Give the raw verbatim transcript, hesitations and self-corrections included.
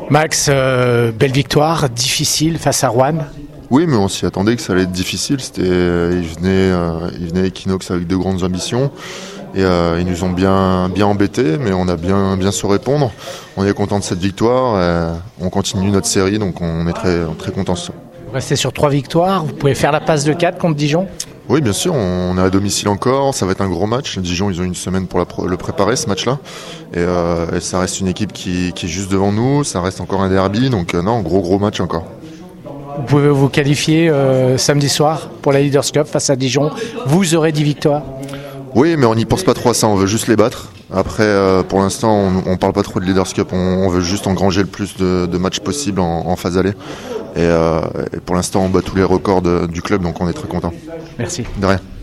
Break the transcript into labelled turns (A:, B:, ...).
A: Max, euh, belle victoire, difficile face à Rouen.
B: Oui, mais on s'y attendait que ça allait être difficile. C'était, euh, ils venaient, euh, ils venaient Equinox avec de grandes ambitions et euh, ils nous ont bien, bien embêtés, mais on a bien, bien su répondre. On est content de cette victoire. Et on continue notre série, donc on est très, très content.
A: Vous restez sur trois victoires. Vous pouvez faire la passe de quatre contre Dijon.
B: Oui, bien sûr, on est à domicile encore, ça va être un gros match. Dijon, ils ont une semaine pour la, le préparer, ce match-là. Et, euh, et ça reste une équipe qui, qui est juste devant nous, ça reste encore un derby, donc euh, non, gros gros match encore.
A: Vous pouvez vous qualifier euh, samedi soir pour la Leaders Cup face à Dijon. Vous aurez dix victoires.
B: Oui, mais on n'y pense pas trop à ça, on veut juste les battre. Après, euh, pour l'instant, on ne parle pas trop de Leaders Cup, on, on veut juste engranger le plus de, de matchs possible en, en phase aller. Et, euh, et pour l'instant, on bat tous les records de, du club, donc on est très content.
A: Merci.
B: De rien.